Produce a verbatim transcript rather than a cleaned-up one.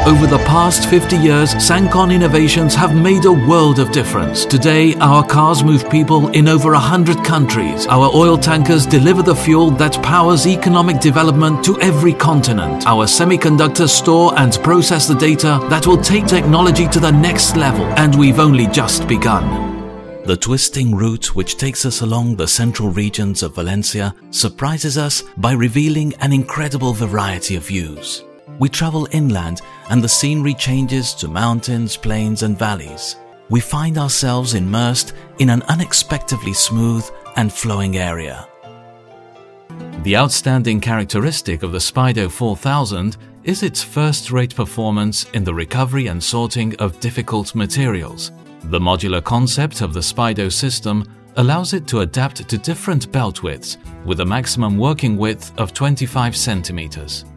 Over the past fifty years, Sancon innovations have made a world of difference. Today, our cars move people in over one hundred countries. Our oil tankers deliver the fuel that powers economic development to every continent. Our semiconductors store and process the data that will take technology to the next level, and we've only just begun. The twisting route which takes us along the central regions of Valencia surprises us by revealing an incredible variety of views. We travel inland and the scenery changes to mountains, plains and valleys. We find ourselves immersed in an unexpectedly smooth and flowing area. The outstanding characteristic of the Spido four thousand is its first-rate performance in the recovery and sorting of difficult materials. The modular concept of the Spido system allows it to adapt to different belt widths with a maximum working width of twenty-five centimeters.